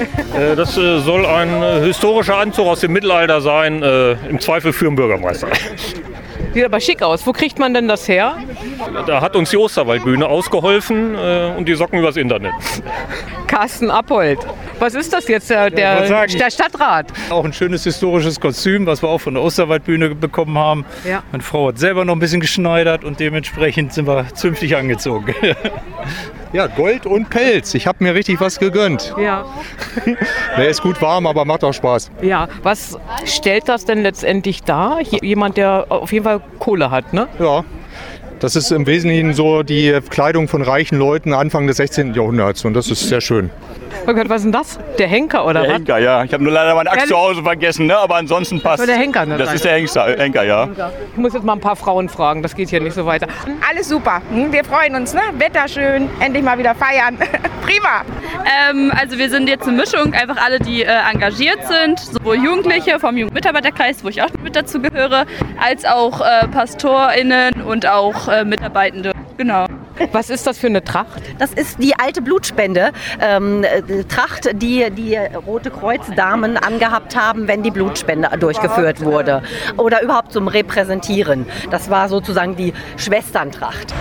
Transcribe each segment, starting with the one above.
Das soll ein historischer Anzug aus dem Mittelalter sein, im Zweifel für den Bürgermeister. Sieht aber schick aus. Wo kriegt man denn das her? Da hat uns die Osterwaldbühne ausgeholfen und die Socken übers Internet. Carsten Appold. Was ist das jetzt, der Stadtrat? Auch ein schönes historisches Kostüm, was wir auch von der Osterwaldbühne bekommen haben. Ja. Meine Frau hat selber noch ein bisschen geschneidert und dementsprechend sind wir zünftig angezogen. Ja, Gold und Pelz. Ich habe mir richtig was gegönnt. Ja. Der ist gut warm, aber macht auch Spaß. Ja, was stellt das denn letztendlich dar? Jemand, der auf jeden Fall Kohle hat, ne? Ja, das ist im Wesentlichen so die Kleidung von reichen Leuten Anfang des 16. Jahrhunderts und das ist sehr schön. Oh Gott, was ist denn das? Der Henker oder Der was? Henker, ja. Ich habe nur leider meine Axt zu Hause vergessen, ne? Aber ansonsten passt. Das war der Henker, ne? Das ist der Henker, ja. Ich muss jetzt mal ein paar Frauen fragen, das geht hier nicht so weiter. Alles super. Wir freuen uns, ne? Wetter schön, endlich mal wieder feiern. Prima. Also wir sind jetzt eine Mischung, einfach alle, die engagiert sind, sowohl Jugendliche vom Jugendmitarbeiterkreis, wo ich auch mit dazu gehöre, als auch PastorInnen und auch Mitarbeitende. Genau. Was ist das für eine Tracht? Das ist die alte Blutspende. Tracht, die Rote Kreuz-Damen angehabt haben, wenn die Blutspende durchgeführt wurde. Oder überhaupt zum Repräsentieren. Das war sozusagen die Schwesterntracht.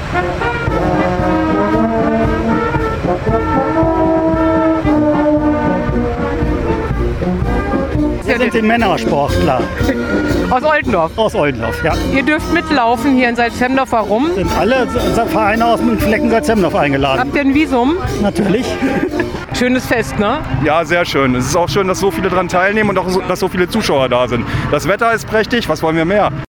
Wir sind die Männersportler. Aus Oldendorf? Aus Oldendorf, ja. Ihr dürft mitlaufen hier in Salzhemdorf. Warum? Sind alle Vereine aus dem Flecken Salzhemdorf eingeladen. Habt ihr ein Visum? Natürlich. Schönes Fest, ne? Ja, sehr schön. Es ist auch schön, dass so viele daran teilnehmen und auch dass so viele Zuschauer da sind. Das Wetter ist prächtig, was wollen wir mehr?